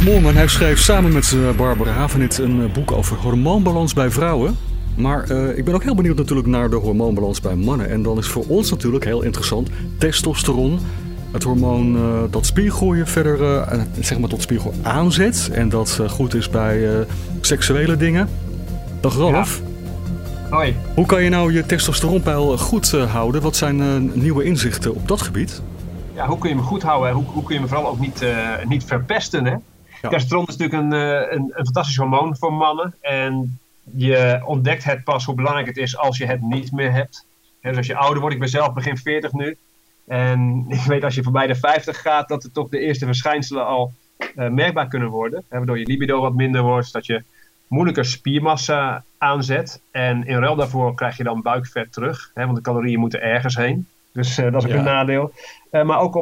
Moorman, hij schreef samen met Barbara Havenit een boek over hormoonbalans bij vrouwen. Maar ik ben ook heel benieuwd natuurlijk naar de hormoonbalans bij mannen. En dan is voor ons natuurlijk heel interessant testosteron. Het hormoon dat spiergroei verder zeg maar tot spiergroei aanzet. En dat goed is bij seksuele dingen. Dag Ralf. Ja. Hoi. Hoe kan je nou je testosteronpeil goed houden? Wat zijn nieuwe inzichten op dat gebied? Ja, hoe kun je me goed houden? Hoe kun je me vooral ook niet verpesten? Hè? Ja. Testosteron is natuurlijk een fantastisch hormoon voor mannen. En je ontdekt het pas hoe belangrijk het is als je het niet meer hebt. Dus als je ouder wordt, ik ben zelf begin 40 nu. En ik weet als je voorbij de 50 gaat, dat er toch de eerste verschijnselen al merkbaar kunnen worden. Waardoor je libido wat minder wordt, dat je moeilijker spiermassa aanzet. En in ruil daarvoor krijg je dan buikvet terug. Want de calorieën moeten ergens heen. Dus dat is ook een nadeel. Maar ook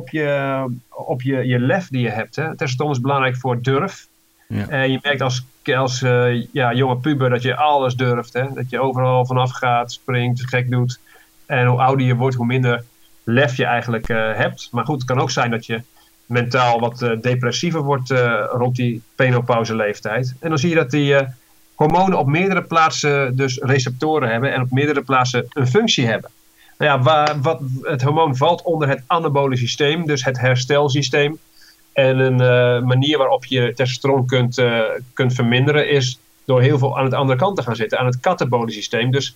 op je lef die je hebt. Hè. Testosteron is belangrijk voor durf. Ja. En je merkt als jonge puber dat je alles durft. Hè. Dat je overal vanaf gaat, springt, gek doet. En hoe ouder je wordt, hoe minder lef je eigenlijk hebt. Maar goed, het kan ook zijn dat je mentaal wat depressiever wordt rond die penopauseleeftijd. En dan zie je dat die hormonen op meerdere plaatsen dus receptoren hebben. En op meerdere plaatsen een functie hebben. Nou ja, het hormoon valt onder het anabole systeem, dus het herstelsysteem. En een manier waarop je testosteron kunt verminderen is door heel veel aan de andere kant te gaan zitten, aan het katabole systeem. Dus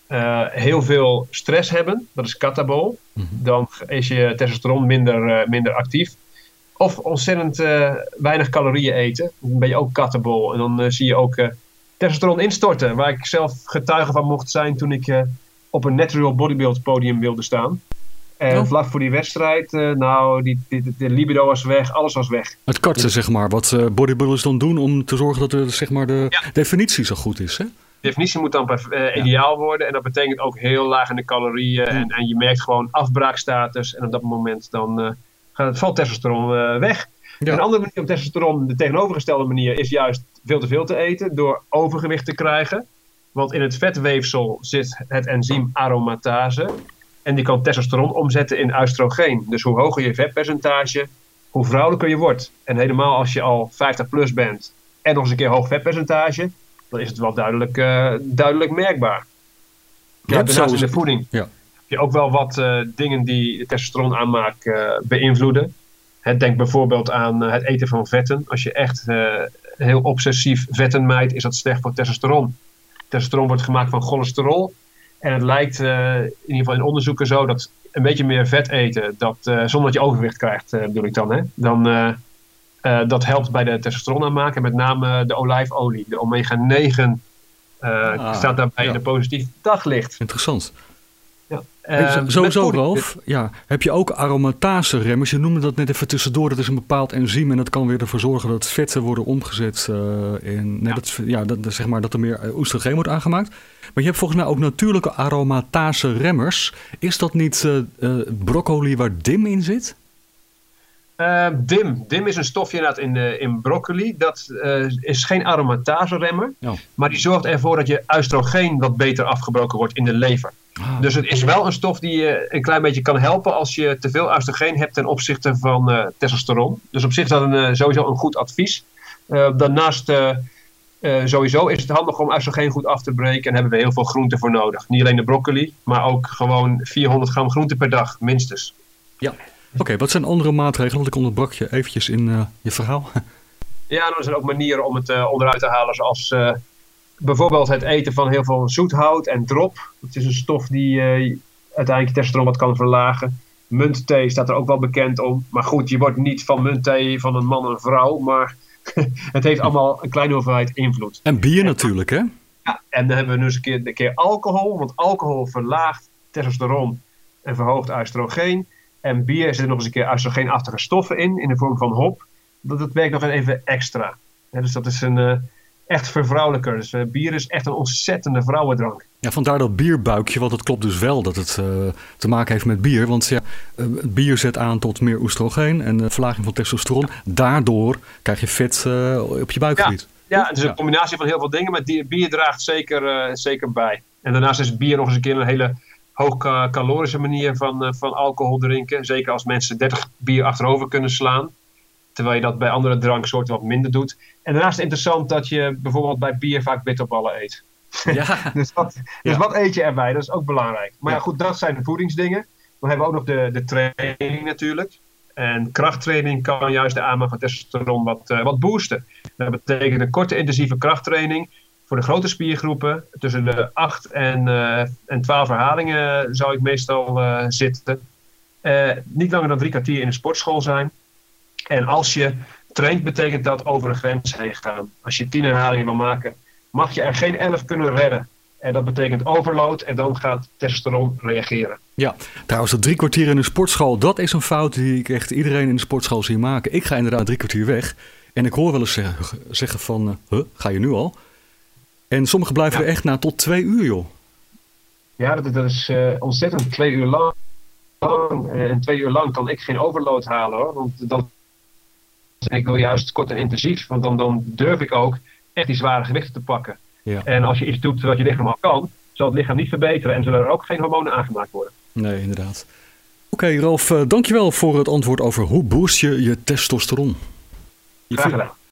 heel veel stress hebben, dat is katabool. Dan is je testosteron minder actief. Of ontzettend weinig calorieën eten, dan ben je ook katabool. En dan zie je ook testosteron instorten, waar ik zelf getuige van mocht zijn toen ik op een natural bodybuild podium wilde staan. En vlak voor die wedstrijd, de libido was weg, alles was weg. Het karten, zeg maar, wat bodybuilders dan doen om te zorgen dat de definitie zo goed is, hè? De definitie moet dan ideaal worden en dat betekent ook heel laag in de calorieën. En je merkt gewoon afbraakstatus en op dat moment dan valt testosteron weg. Ja. Een andere manier om testosteron, de tegenovergestelde manier, is juist veel te veel te eten door overgewicht te krijgen. Want in het vetweefsel zit het enzym aromatase. En die kan testosteron omzetten in oestrogeen. Dus hoe hoger je vetpercentage, hoe vrouwelijker je wordt. En helemaal als je al 50 plus bent en nog eens een keer hoog vetpercentage, dan is het wel duidelijk merkbaar. Ja, daarnaast in de voeding heb je ook wel wat dingen die de testosteron aanmaak beïnvloeden. Denk bijvoorbeeld aan het eten van vetten. Als je echt heel obsessief vetten mijt, is dat slecht voor testosteron. Testosteron wordt gemaakt van cholesterol. En het lijkt in ieder geval in onderzoeken zo dat een beetje meer vet eten, zonder dat je overgewicht krijgt, bedoel ik dan. Hè? Dat helpt bij de testosteron aanmaken, met name de olijfolie. De omega-9 staat daarbij in een positief daglicht. Interessant. Sowieso, Ralf, heb je ook aromatase-remmers. Je noemde dat net even tussendoor. Dat is een bepaald enzym en dat kan weer ervoor zorgen dat vetten worden omgezet dat er meer oestrogeen wordt aangemaakt. Maar je hebt volgens mij ook natuurlijke aromatase-remmers. Is dat niet broccoli waar DIM in zit? DIM is een stofje inderdaad in broccoli. Dat is geen aromatase-remmer. Maar die zorgt ervoor dat je oestrogeen wat beter afgebroken wordt in de lever. Dus het is wel een stof die je een klein beetje kan helpen als je te veel oestrogeen hebt ten opzichte van testosteron. Dus op zich is dat sowieso een goed advies. Daarnaast sowieso is het handig om oestrogeen goed af te breken en hebben we heel veel groenten voor nodig. Niet alleen de broccoli, maar ook gewoon 400 gram groente per dag, minstens. Ja. Oké, wat zijn andere maatregelen? Want ik onderbrak je eventjes in je verhaal. Ja, er zijn ook manieren om het onderuit te halen, zoals bijvoorbeeld het eten van heel veel zoethout en drop. Het is een stof die uiteindelijk je testosteron wat kan verlagen. Muntthee staat er ook wel bekend om. Maar goed, je wordt niet van muntthee van een man en een vrouw, maar het heeft allemaal een kleine hoeveelheid invloed. En bier natuurlijk, hè? Ja, en dan hebben we nu eens een keer alcohol, want alcohol verlaagt testosteron en verhoogt oestrogeen. En bier zitten nog eens een keer oestrogeenachtige stoffen in de vorm van hop. Dat werkt nog even extra. Dus dat is een echt vervrouwelijker. Dus bier is echt een ontzettende vrouwendrank. Ja, vandaar dat bierbuikje, want het klopt dus wel dat het te maken heeft met bier. Want bier zet aan tot meer oestrogeen en verlaging van testosteron. Daardoor krijg je vet op je buikgebied. Ja, het is een combinatie van heel veel dingen, maar bier draagt zeker bij. En daarnaast is bier nog eens een keer een hele hoogcalorische manier van alcohol drinken. Zeker als mensen 30 bier achterover kunnen slaan. terwijl je dat bij andere dranksoorten wat minder doet. En daarnaast is het interessant dat je bijvoorbeeld bij bier vaak bitterballen eet. Ja. Dus wat eet je erbij? Dat is ook belangrijk. Maar ja, goed, dat zijn de voedingsdingen. Dan hebben we ook nog de training natuurlijk. En krachttraining kan juist de aanmaak van testosteron wat boosten. Dat betekent een korte intensieve krachttraining voor de grote spiergroepen. Tussen de 8 en 12 herhalingen zou ik meestal zitten. Niet langer dan 3 kwartier in de sportschool zijn. En als je traint, betekent dat over een grens heen gaan. Als je 10 herhalingen wil maken, mag je er geen 11 kunnen redden. En dat betekent overload en dan gaat testosteron reageren. Ja, trouwens dat 3 kwartier in de sportschool, dat is een fout die ik echt iedereen in de sportschool zie maken. Ik ga inderdaad 3 kwartier weg en ik hoor wel eens zeggen van, ga je nu al? En sommigen blijven er echt na tot 2 uur, joh. Ja, dat is ontzettend 2 uur lang. En 2 uur lang kan ik geen overload halen, hoor. Want dan ik wil juist kort en intensief, want dan durf ik ook echt die zware gewichten te pakken. Ja. En als je iets doet wat je lichaam al kan, zal het lichaam niet verbeteren en zullen er ook geen hormonen aangemaakt worden. Nee, inderdaad. Oké, Ralf, dankjewel voor het antwoord over hoe boost je testosteron. Graag gedaan.